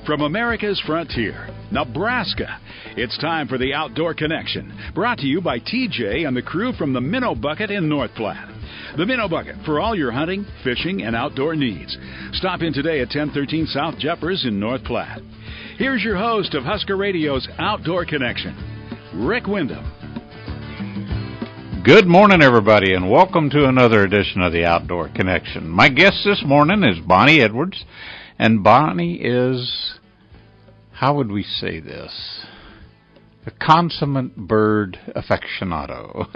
From America's frontier, Nebraska, it's time for the Outdoor Connection, brought to you by TJ and the crew from the Minnow Bucket in North Platte. The Minnow Bucket for all your hunting, fishing, and outdoor needs. Stop in today at 1013 South Jeffers in North Platte. Here's your host of Husker Radio's Outdoor Connection, Rick Wyndham. Good morning, everybody, and welcome to another edition of the Outdoor Connection. My guest this morning is Bonnie Edwards, and Bonnie is, how would we say this, a consummate bird aficionado.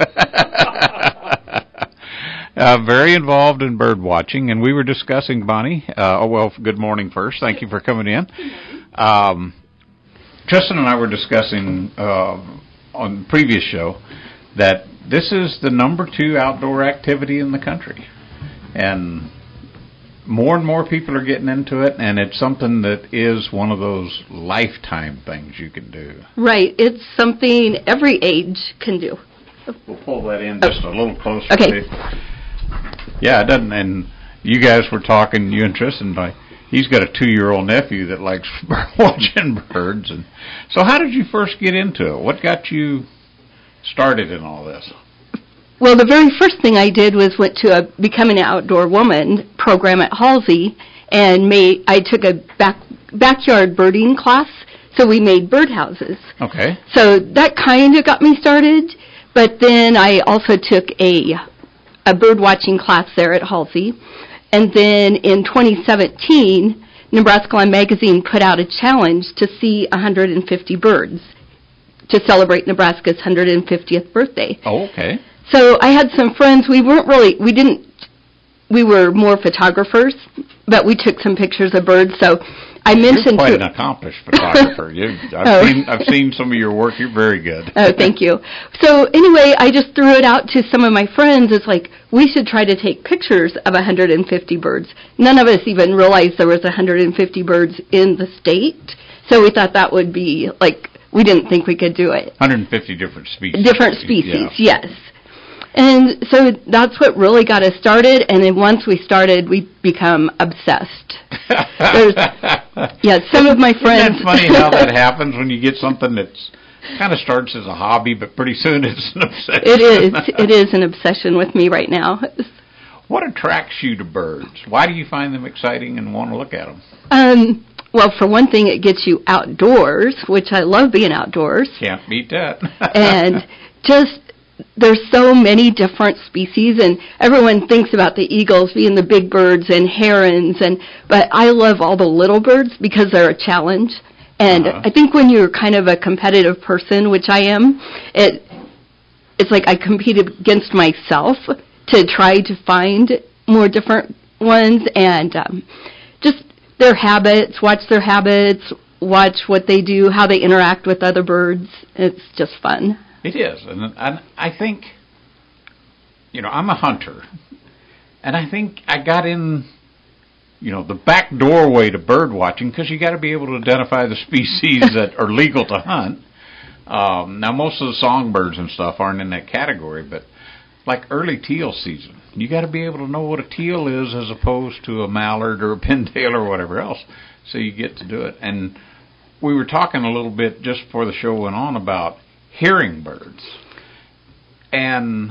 Very involved in bird watching, and we were discussing, Bonnie, good morning first. Thank you for coming in. Tristan and I were discussing on the previous show that this is the number 2 outdoor activity in the country. And more people are getting into it, and it's something that is one of those lifetime things you can do. Right. It's something every age can do. We'll pull that in just a little closer. Okay. Yeah, it doesn't. And you guys were talking, you and Tristan, he's got a 2-year-old nephew that likes watching birds. And so how did you first get into it? What got you started in all this? Well, the very first thing I did was went to a Becoming an Outdoor Woman program at Halsey, and I took a backyard birding class, so we made birdhouses. Okay. So that kind of got me started, but then I also took a bird watching class there at Halsey, and then in 2017, Nebraska Land Magazine put out a challenge to see 150 birds to celebrate Nebraska's 150th birthday. Oh, okay. So I had some friends. We were more photographers, but we took some pictures of birds. So I mentioned you're quite an accomplished photographer. I've seen some of your work. You're very good. Oh, thank you. So anyway, I just threw it out to some of my friends. It's like, we should try to take pictures of 150 birds. None of us even realized there was 150 birds in the state. So we thought that would be we didn't think we could do it. 150 different species. Different species, yeah. Yes. And so that's what really got us started, and then once we started, we become obsessed. Some of my friends... Isn't that funny how that happens when you get something that's kind of starts as a hobby, but pretty soon it's an obsession? It is an obsession with me right now. What attracts you to birds? Why do you find them exciting and want to look at them? Well, for one thing, it gets you outdoors, which I love being outdoors. Can't beat that. And just... there's so many different species, and everyone thinks about the eagles being the big birds and herons, but I love all the little birds because they're a challenge. And I think when you're kind of a competitive person, which I am, it's like I compete against myself to try to find more different ones, and just their habits, watch what they do, how they interact with other birds. It's just fun. It is, and I think, I'm a hunter, and I think I got in, the back doorway to bird watching because you got to be able to identify the species that are legal to hunt. Now, most of the songbirds and stuff aren't in that category, but like early teal season, you got to be able to know what a teal is as opposed to a mallard or a pintail or whatever else, so you get to do it. And we were talking a little bit just before the show went on about hearing birds. And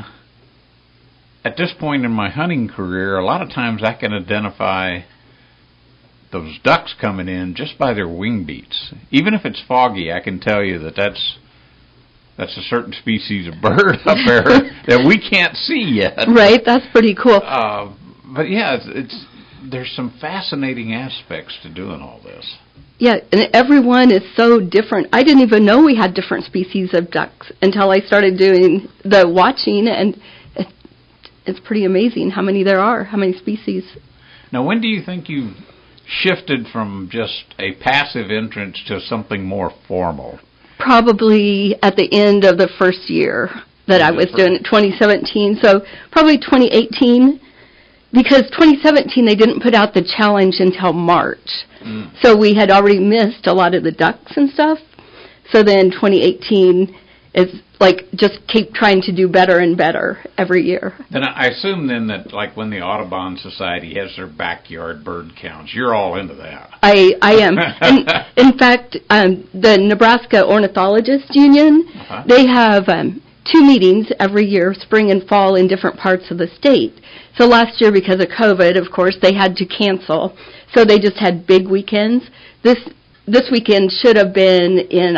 at this point in my hunting career, a lot of times I can identify those ducks coming in just by their wing beats. Even if it's foggy, I can tell you that's a certain species of bird up there that we can't see yet. Right, that's pretty cool. But yeah, there's some fascinating aspects to doing all this. Yeah, and everyone is so different. I didn't even know we had different species of ducks until I started doing the watching, and it's pretty amazing how many there are, how many species. Now, when do you think you shifted from just a passive entrance to something more formal? Probably at the end of the first year that I was doing it, 2017, so probably 2018. Because 2017, they didn't put out the challenge until March. So we had already missed a lot of the ducks and stuff. So then 2018 is just keep trying to do better and better every year. Then I assume then that like when the Audubon Society has their backyard bird counts, you're all into that. I am. And in fact, the Nebraska Ornithologist Union, they have 2 meetings every year, spring and fall, in different parts of the state. So last year, because of COVID, of course, they had to cancel. So they just had big weekends. This weekend should have been in,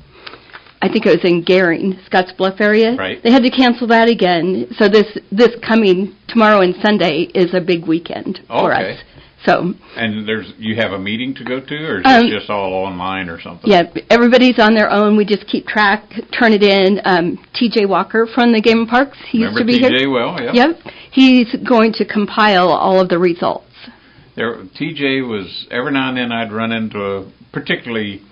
I think it was in Gering, Scottsbluff area. Right. They had to cancel that again. So this coming tomorrow and Sunday is a big weekend for us. So. And you have a meeting to go to, or is it just all online or something? Yeah, everybody's on their own. We just keep track, turn it in. T.J. Walker from the Game and Parks, he used to be here. T.J. well, yeah. Yep. He's going to compile all of the results. T.J. was, every now and then I'd run into particularly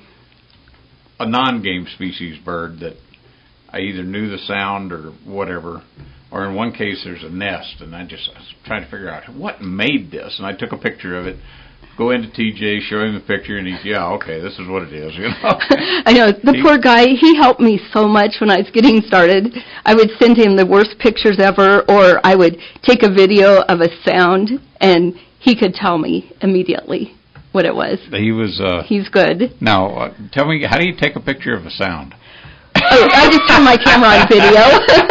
a non-game species bird that I either knew the sound or whatever, or in one case there's a nest, and I was trying to figure out what made this, and I took a picture of it, go into TJ, show him the picture, and he's, okay, this is what it is, I know, poor guy, he helped me so much when I was getting started. I would send him the worst pictures ever, or I would take a video of a sound, and he could tell me immediately what it was. He's good. Now, tell me, how do you take a picture of a sound? I just turn my camera on video.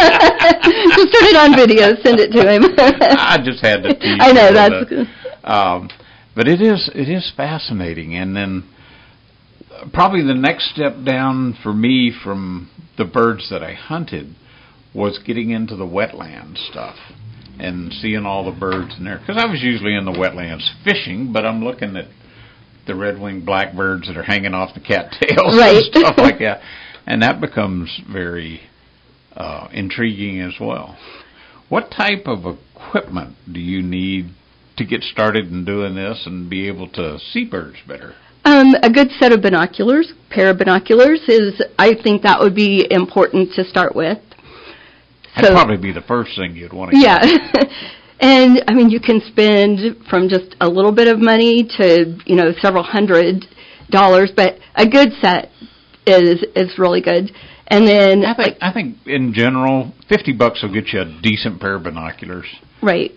Just turn it on video, send it to him. I just had to tease. I know, that's good. But it is fascinating. And then probably the next step down for me from the birds that I hunted was getting into the wetland stuff and seeing all the birds in there. Because I was usually in the wetlands fishing, but I'm looking at the red-winged blackbirds that are hanging off the cattails and stuff like that. And that becomes very intriguing as well. What type of equipment do you need to get started in doing this and be able to see birds better? A good set of binoculars, pair of binoculars, I think that would be important to start with. That'd probably be the first thing you'd want to get. And, I mean, you can spend from just a little bit of money to, several $100, but a good set is really good. And then I think in general, $50 will get you a decent pair of binoculars. Right.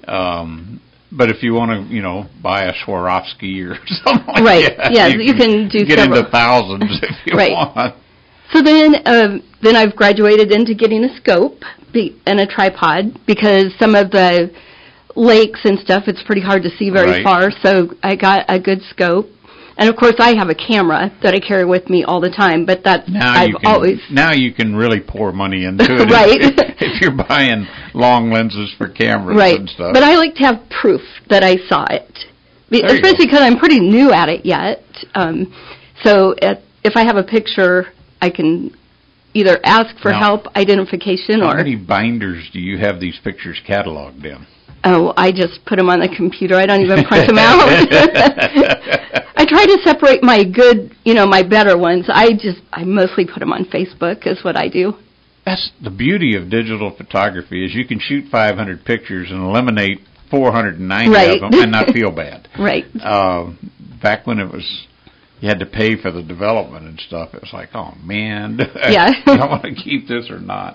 But if you want to, buy a Swarovski or something like that, you can do get several. into thousands if you want. So then I've graduated into getting a scope and a tripod, because some of the lakes and stuff, it's pretty hard to see very far. So I got a good scope. And, of course, I have a camera that I carry with me all the time, but that's now you can really pour money into it if you're buying long lenses for cameras and stuff. But I like to have proof that I saw it, especially because I'm pretty new at it yet. So if I have a picture, I can either ask for help, identification, How many binders do you have these pictures cataloged in? Oh, I just put them on the computer. I don't even print them out. I try to separate my good, my better ones. I mostly put them on Facebook is what I do. That's the beauty of digital photography, is you can shoot 500 pictures and eliminate 490 of them and not feel bad. Right. Back when you had to pay for the development and stuff, it was like, oh man, do I want to keep this or not?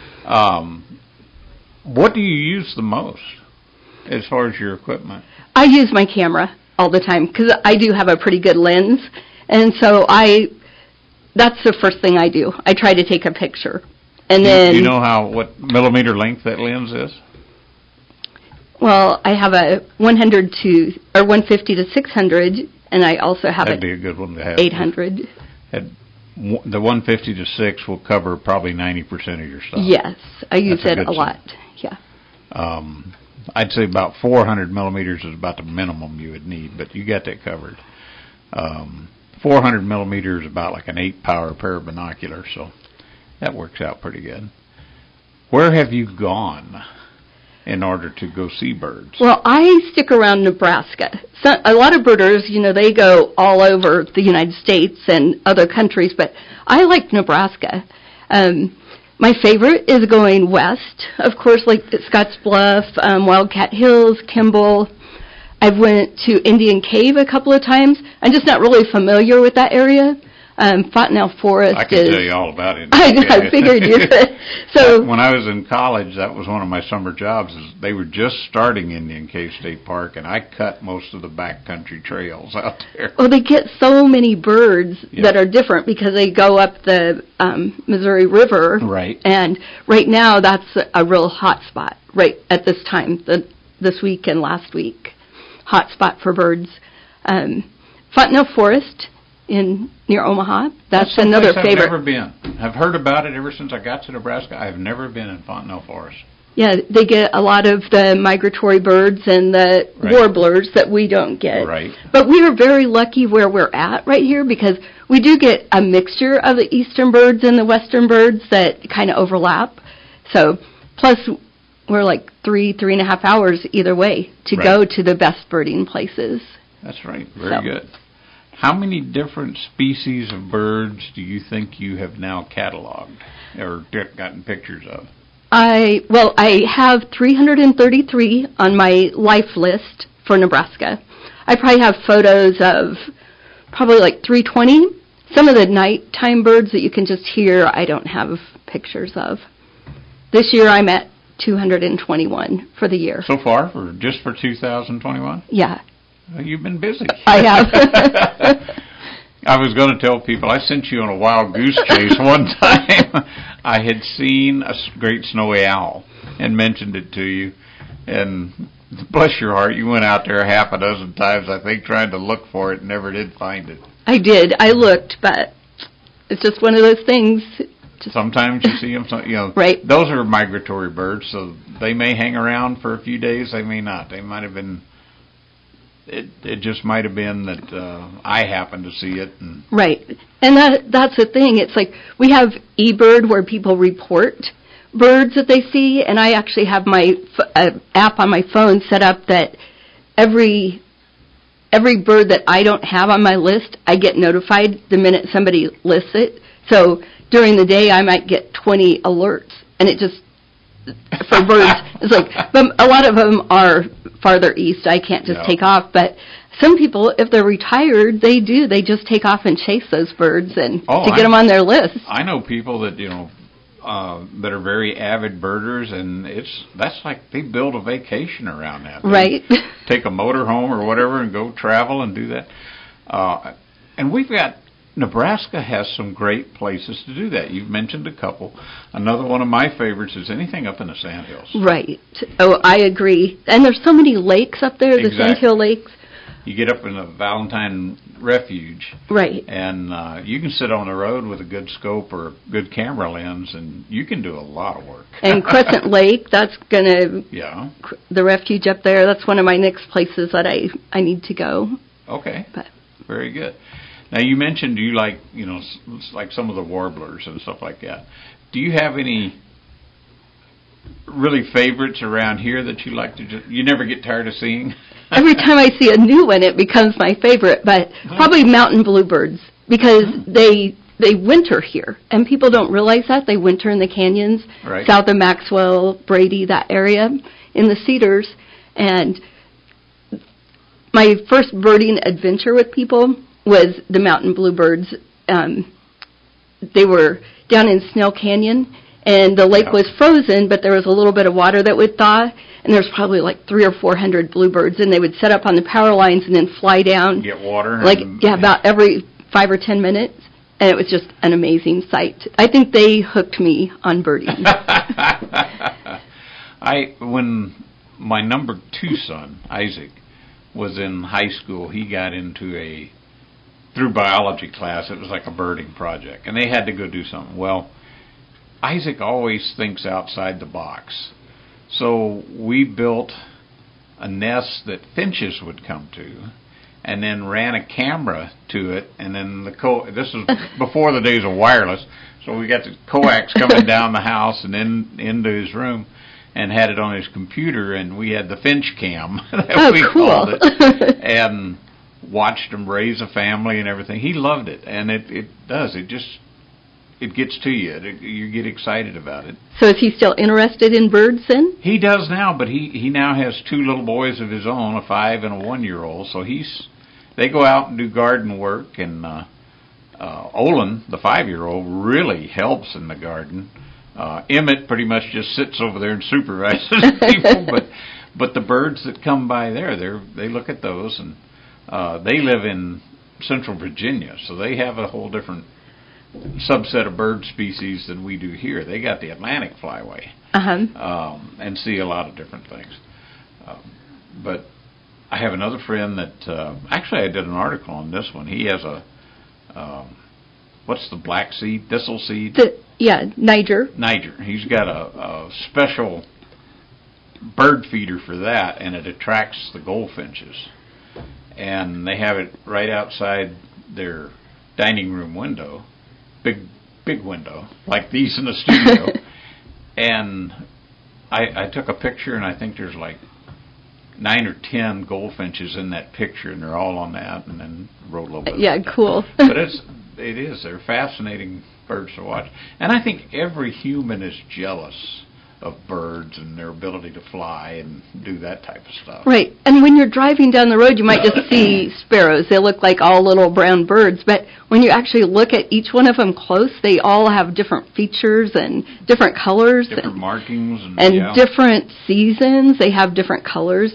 What do you use the most as far as your equipment? I use my camera all the time because I do have a pretty good lens, and so that's the first thing I do. I try to take a picture, and then. Do you know what millimeter length that lens is? Well, I have a 150 to 600, and I also have that'd be a good one to have. 800. The 150 to 6 will cover probably 90% of your stuff. Yes, I use it a lot. Yeah. I'd say about 400 millimeters is about the minimum you would need, but you got that covered. 400 millimeters is about like an 8-power pair of binoculars, so that works out pretty good. Where have you gone in order to go see birds? Well, I stick around Nebraska. So, a lot of birders, they go all over the United States and other countries, but I like Nebraska. My favorite is going west, of course, like Scottsbluff, Wildcat Hills, Kimball. I've went to Indian Cave a couple of times. I'm just not really familiar with that area. Fontenelle Forest I can tell you all about it. I figured you could. So when I was in college, that was one of my summer jobs. Is they were just starting Indian Cave State Park, and I cut most of the backcountry trails out there. well, they get so many birds that are different because they go up the Missouri River. Right. And right now, that's a real hot spot right at this time, this week and last week. Hot spot for birds. Fontenelle Forest near Omaha. That's another favorite. I've never been. I've heard about it ever since I got to Nebraska. I've never been in Fontenelle Forest. Yeah, they get a lot of the migratory birds and the warblers that we don't get. Right. But we are very lucky where we're at right here because we do get a mixture of the eastern birds and the western birds that kind of overlap. So, plus we're like 3.5 hours either way to go to the best birding places. That's right. Very good. How many different species of birds do you think you have now cataloged or gotten pictures of? I have 333 on my life list for Nebraska. I probably have photos of probably like 320. Some of the nighttime birds that you can just hear, I don't have pictures of. This year I'm at 221 for the year. So far, for 2021? Yeah. Well, you've been busy. I have. I was going to tell people, I sent you on a wild goose chase one time. I had seen a great snowy owl and mentioned it to you. And bless your heart, you went out there half a dozen times, I think, trying to look for it and never did find it. I did. I looked, but it's just one of those things. Sometimes you see them, right. Those are migratory birds, so they may hang around for a few days, they may not. They might have been... It just might have been that I happened to see it. Right. And that's the thing. It's like we have eBird where people report birds that they see, and I actually have my app on my phone set up that every bird that I don't have on my list, I get notified the minute somebody lists it. So during the day, I might get 20 alerts, and it just... for birds, it's like, but a lot of them are farther east. I can't just take off. But some people, if they're retired, they just take off and chase those birds and to get them on their list. I know people that that are very avid birders, and that's like they build a vacation around that. Right. Take a motor home or whatever and go travel and do that. And Nebraska has some great places to do that. You've mentioned a couple. Another one of my favorites is anything up in the Sandhills. Right. Oh, I agree. And there's so many lakes up there, the Sandhill Lakes. You get up in the Valentine Refuge. Right. And you can sit on the road with a good scope or a good camera lens, and you can do a lot of work. And Crescent Lake, that's going to... Yeah. The refuge up there, that's one of my next places that I need to go. Okay. Very good. Now, you mentioned you like, like some of the warblers and stuff like that. Do you have any really favorites around here that you like to you never get tired of seeing? Every time I see a new one, it becomes my favorite, but probably mountain bluebirds because they winter here, and people don't realize that. They winter in the canyons, south of Maxwell, Brady, that area, in the cedars. And my first birding adventure with people was the mountain bluebirds. They were down in Snell Canyon, and the lake was frozen, but there was a little bit of water that would thaw, and there's probably like 300 or 400 bluebirds, and they would set up on the power lines and then fly down. Get water? About every 5 or 10 minutes, and it was just an amazing sight. I think they hooked me on birding. When my number 2 son, Isaac, was in high school, he got into through biology class, it was like a birding project, and they had to go do something. Well, Isaac always thinks outside the box. So we built a nest that finches would come to, and then ran a camera to it, and then this was before the days of wireless, so we got the coax coming down the house and then into his room, and had it on his computer, and we had the finch cam that we called it, and watched him raise a family and everything. He loved it, and it gets to you. You get excited about it. So is he still interested in birds then? He does now, but he now has 2 little boys of his own, a 5 and a 1-year-old. So they go out and do garden work, and Olin, the 5-year-old, really helps in the garden. Emmett pretty much just sits over there and supervises people, but the birds that come by there, they look at those, and they live in Central Virginia, so they have a whole different subset of bird species than we do here. They got the Atlantic flyway, and see a lot of different things. But I have another friend that actually I did an article on this one. He has a what's the black seed, thistle seed? Niger. Niger. He's got a special bird feeder for that, and it attracts the goldfinches. And they have it right outside their dining room window, big window, like these in the studio. And I took a picture, and I think there's like 9 or 10 goldfinches in that picture, and they're all on that, and then wrote a little bit. Yeah, cool. But they're fascinating birds to watch. And I think every human is jealous of birds and their ability to fly and do that type of stuff. Right. And when you're driving down the road, you might just see sparrows. They look like all little brown birds. But when you actually look at each one of them close, they all have different features and different colors. Different markings. And different seasons. They have different colors.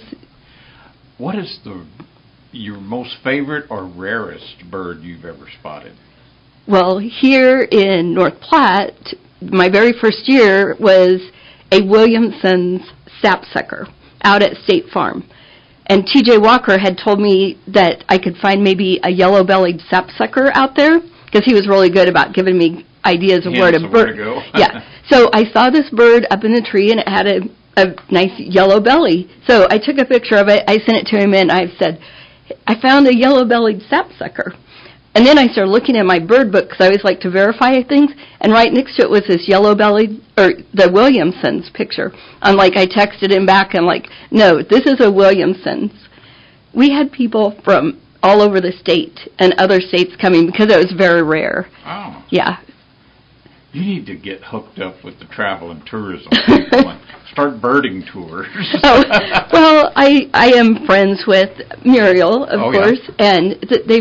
What is your most favorite or rarest bird you've ever spotted? Well, here in North Platte, my very first year was a Williamson's sapsucker out at State Farm. And T.J. Walker had told me that I could find maybe a yellow-bellied sapsucker out there, because he was really good about giving me ideas of where to go. Yeah. So I saw this bird up in the tree, and it had a nice yellow belly. So I took a picture of it. I sent it to him, and I said, I found a yellow-bellied sapsucker. And then I started looking at my bird book, because I always like to verify things, and right next to it was this yellow-bellied, or the Williamson's picture. I texted him back, and no, this is a Williamson's. We had people from all over the state and other states coming because it was very rare. Oh. Yeah. You need to get hooked up with the travel and tourism people and start birding tours. Oh, well, I am friends with Muriel, of course, and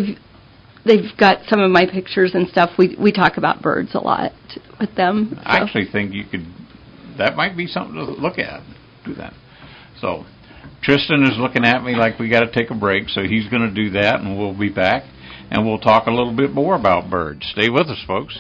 they've got some of my pictures and stuff. We talk about birds a lot with them. So. I actually think that might be something to look at. Do that. So Tristan is looking at me like we got to take a break, so he's going to do that, and we'll be back, and we'll talk a little bit more about birds. Stay with us, folks.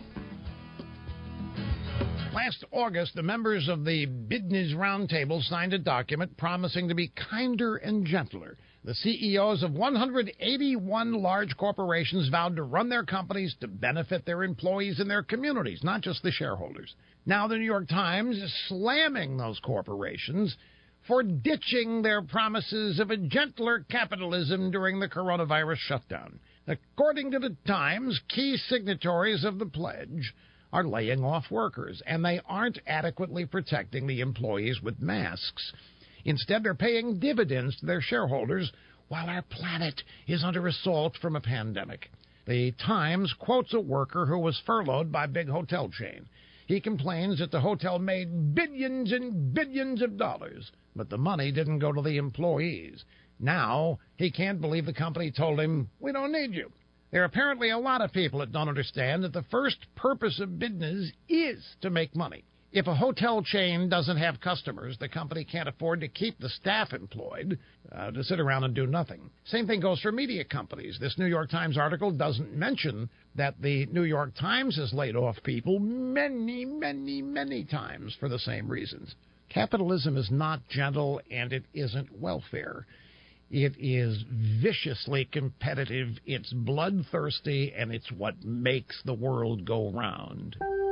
Last August, the members of the Business Roundtable signed a document promising to be kinder and gentler. The CEOs of 181 large corporations vowed to run their companies to benefit their employees and their communities, not just the shareholders. Now the New York Times is slamming those corporations for ditching their promises of a gentler capitalism during the coronavirus shutdown. According to the Times, key signatories of the pledge are laying off workers, and they aren't adequately protecting the employees with masks. Instead, they're paying dividends to their shareholders while our planet is under assault from a pandemic. The Times quotes a worker who was furloughed by a big hotel chain. He complains that the hotel made billions and billions of dollars, but the money didn't go to the employees. Now, he can't believe the company told him, "We don't need you." There are apparently a lot of people that don't understand that the first purpose of business is to make money. If a hotel chain doesn't have customers, the company can't afford to keep the staff employed to sit around and do nothing. Same thing goes for media companies. This New York Times article doesn't mention that the New York Times has laid off people many, many, many times for the same reasons. Capitalism is not gentle, and it isn't welfare. It is viciously competitive, it's bloodthirsty, and it's what makes the world go round.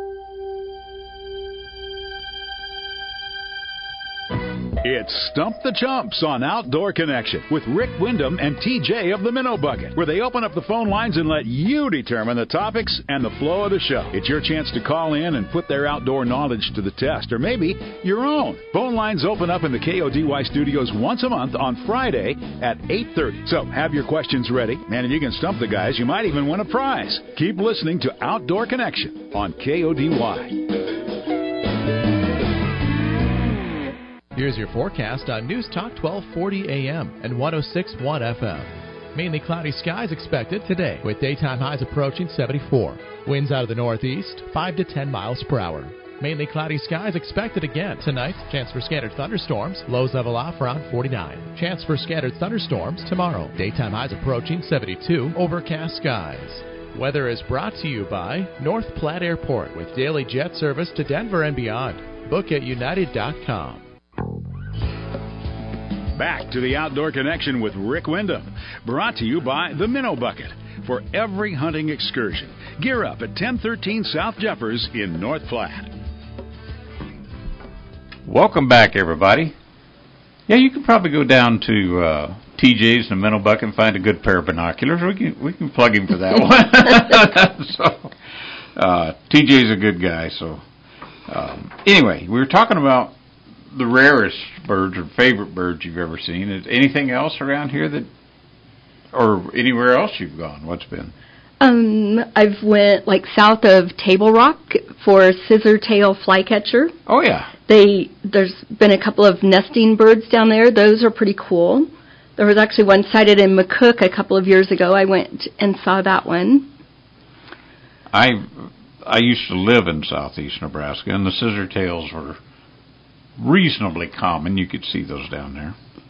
It's Stump the Chumps on Outdoor Connection with Rick Wyndham and TJ of the Minnow Bucket, where they open up the phone lines and let you determine the topics and the flow of the show. It's your chance to call in and put their outdoor knowledge to the test, or maybe your own. Phone lines open up in the KODY studios once a month on Friday at 8:30. So have your questions ready, and if you can stump the guys, you might even win a prize. Keep listening to Outdoor Connection on KODY. Here's your forecast on News Talk 1240 AM and 106.1 FM. Mainly cloudy skies expected today, with daytime highs approaching 74. Winds out of the northeast, 5 to 10 miles per hour. Mainly cloudy skies expected again tonight. Chance for scattered thunderstorms. Lows level off around 49. Chance for scattered thunderstorms tomorrow. Daytime highs approaching 72. Overcast skies. Weather is brought to you by North Platte Airport with daily jet service to Denver and beyond. Book at United.com. Back to the Outdoor Connection with Rick Wyndham. Brought to you by the Minnow Bucket. For every hunting excursion, gear up at 1013 South Jeffers in North Platte. Welcome back, everybody. Yeah, you can probably go down to TJ's and the Minnow Bucket and find a good pair of binoculars. We can plug him for that one. So, TJ's a good guy. So, anyway, we were talking about the rarest birds or favorite birds you've ever seen. Is anything else around here that, or anywhere else you've gone? What's been? I've went like south of Table Rock for scissor-tail flycatcher. Oh yeah. There's been a couple of nesting birds down there. Those are pretty cool. There was actually one sighted in McCook a couple of years ago. I went and saw that one. I used to live in southeast Nebraska, and the scissor-tails were reasonably common. You could see those down there.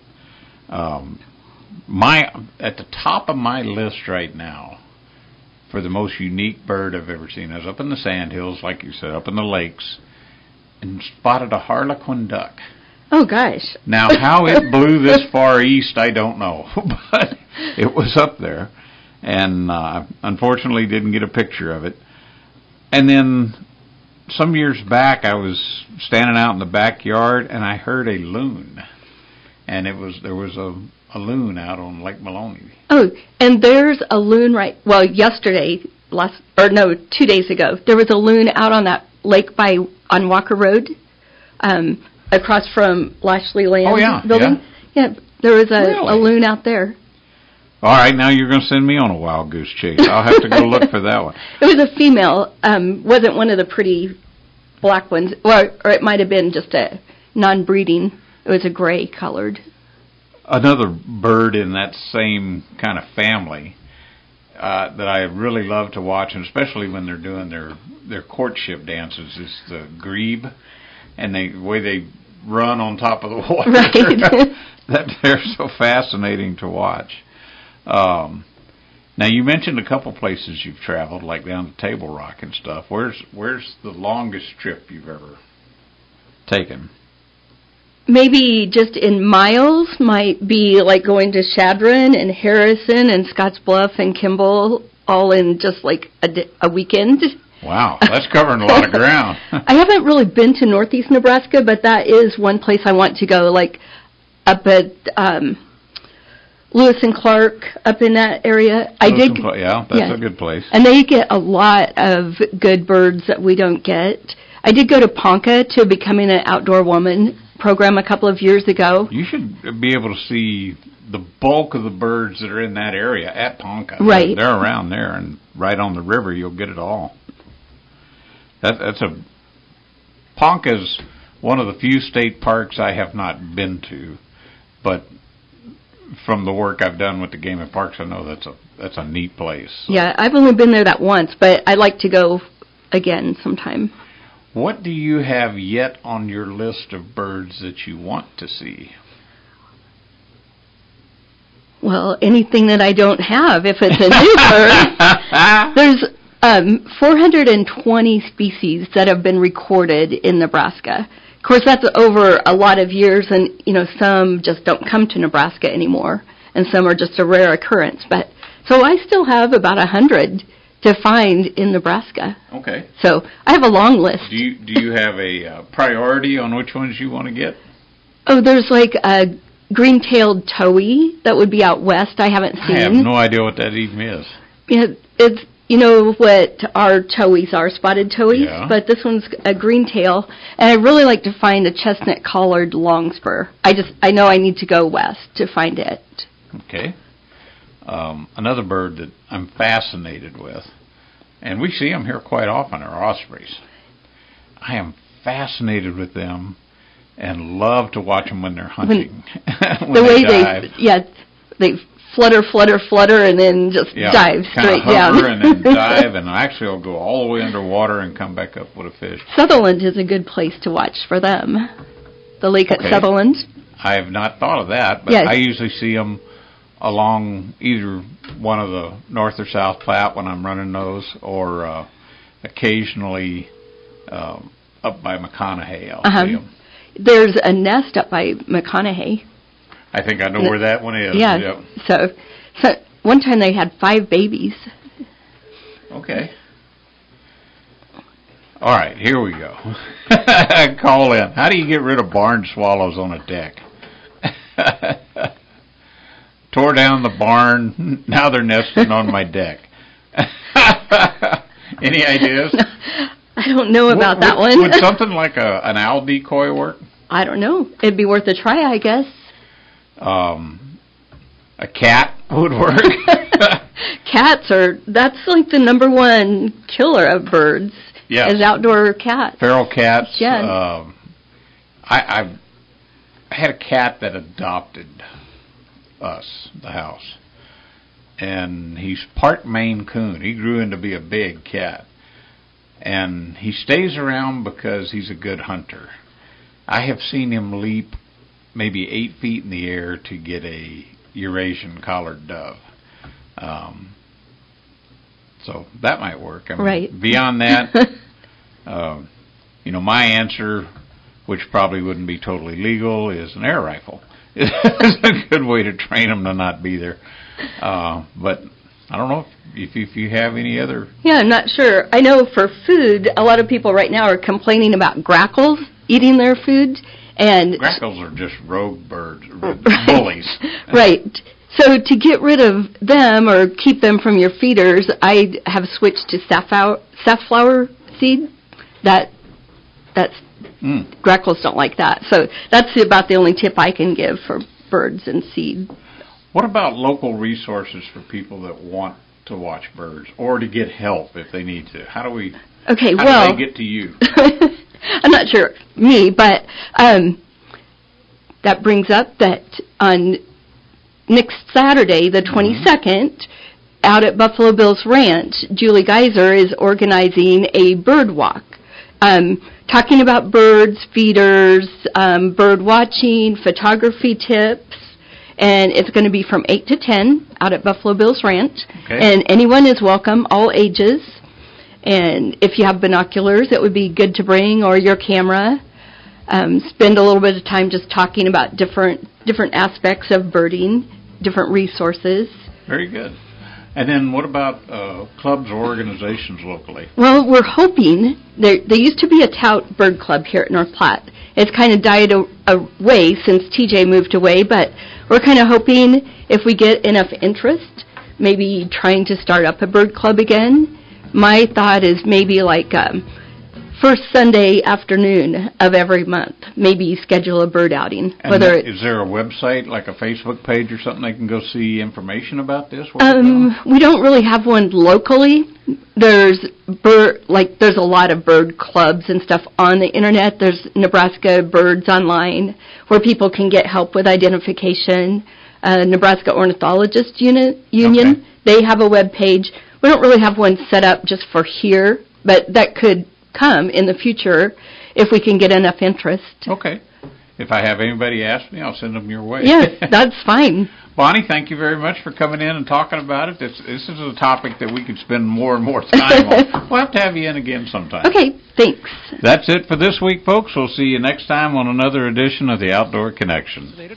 At the top of my list right now for the most unique bird I've ever seen, I was up in the sandhills, like you said, up in the lakes, and spotted a harlequin duck. Oh, gosh. Now, how it blew this far east, I don't know, but it was up there, and unfortunately didn't get a picture of it. And then some years back, I was standing out in the backyard, and I heard a loon, and there was a loon out on Lake Maloney. Oh, and there's a loon yesterday, 2 days ago, there was a loon out on that lake on Walker Road, across from Lashley Land building. Yeah, there was a loon out there. All right, now you're going to send me on a wild goose chase. I'll have to go look for that one. It was a female, wasn't one of the pretty black ones, or it might have been just a non-breeding. It was a gray-colored. Another bird in that same kind of family that I really love to watch, and especially when they're doing their courtship dances, is the grebe, and the way they run on top of the water. Right. That they're so fascinating to watch. Now, you mentioned a couple places you've traveled, like down to Table Rock and stuff. Where's the longest trip you've ever taken? Maybe just in miles might be like going to Chadron and Harrison and Scottsbluff and Kimball all in just like a weekend. Wow, that's covering a lot of ground. I haven't really been to northeast Nebraska, but that is one place I want to go, like up at Lewis and Clark, up in that area. That's a good place. And they get a lot of good birds that we don't get. I did go to Ponca to Becoming an Outdoor Woman program a couple of years ago. You should be able to see the bulk of the birds that are in that area at Ponca. Right. They're around there, and right on the river, you'll get it all. Ponca's one of the few state parks I have not been to, but from the work I've done with the Game and Parks, I know that's a neat place. So. Yeah, I've only been there that once, but I'd like to go again sometime. What do you have yet on your list of birds that you want to see? Well, anything that I don't have, if it's a new bird. There's 420 species that have been recorded in Nebraska. Of course, that's over a lot of years, and some just don't come to Nebraska anymore, and some are just a rare occurrence. But so I still have about 100 to find in Nebraska. Okay. So I have a long list. Do you have a priority on which ones you want to get? Oh, there's like a green-tailed towhee that would be out west. I haven't seen. I have no idea what that even is. Yeah, it's what our towhees are, spotted towhees, but this one's a green-tail, and I really like to find a chestnut-collared longspur. I know I need to go west to find it. Okay. Another bird that I'm fascinated with, and we see them here quite often, are ospreys. I am fascinated with them and love to watch them when they're hunting. The way they flutter, flutter, flutter, and then just dive straight down. And then dive, and actually will go all the way underwater and come back up with a fish. Sutherland is a good place to watch for them. The lake at Sutherland. I have not thought of that, but I usually see them along either one of the North or South Platte when I'm running those, or occasionally up by McConaughey. I'll see them. There's a nest up by McConaughey. I think I know where that one is. Yeah. Yep. So one time they had 5 babies. Okay. All right, here we go. Call in. How do you get rid of barn swallows on a deck? Tore down the barn. Now they're nesting on my deck. Any ideas? No, I don't know about that one. Would something like an owl decoy work? I don't know. It'd be worth a try, I guess. A cat would work. Cats that's like the number one killer of birds. Yes. Is outdoor cats. Feral cats. Yeah. I had a cat that adopted us, the house. And he's part Maine Coon. He grew into be a big cat. And he stays around because he's a good hunter. I have seen him leap maybe 8 feet in the air to get a Eurasian collared dove. So that might work. I mean, right. Beyond that, my answer, which probably wouldn't be totally legal, is an air rifle. It's a good way to train them to not be there. But I don't know if you have any other... Yeah, I'm not sure. I know for food, a lot of people right now are complaining about grackles eating their food. And grackles are just rogue birds, bullies. Right. So to get rid of them or keep them from your feeders, I have switched to safflower seed. Grackles don't like that. So that's about the only tip I can give for birds and seed. What about local resources for people that want to watch birds or to get help if they need to? How do they get to you? I'm not sure but that brings up that on next Saturday, the 22nd, out at Buffalo Bill's Ranch, Julie Geiser is organizing a bird walk, talking about birds, feeders, bird watching, photography tips, and it's going to be from 8 to 10 out at Buffalo Bill's Ranch, and anyone is welcome, all ages. And if you have binoculars, it would be good to bring, or your camera. Spend a little bit of time just talking about different aspects of birding, different resources. Very good. And then what about clubs or organizations locally? Well, we're hoping, there used to be a Tout Bird Club here at North Platte. It's kind of died away since TJ moved away, but we're kind of hoping if we get enough interest, maybe trying to start up a bird club again. My thought is maybe like first Sunday afternoon of every month, maybe schedule a bird outing. And is there a website, like a Facebook page or something they can go see information about this? We don't really have one locally. There's a lot of bird clubs and stuff on the internet. There's Nebraska Birds Online where people can get help with identification. Nebraska Ornithologist Union, they have a web page. We don't really have one set up just for here, but that could come in the future if we can get enough interest. Okay. If I have anybody ask me, I'll send them your way. Yes, that's fine. Bonnie, thank you very much for coming in and talking about it. This is a topic that we could spend more and more time on. We'll have to have you in again sometime. Okay, thanks. That's it for this week, folks. We'll see you next time on another edition of the Outdoor Connection.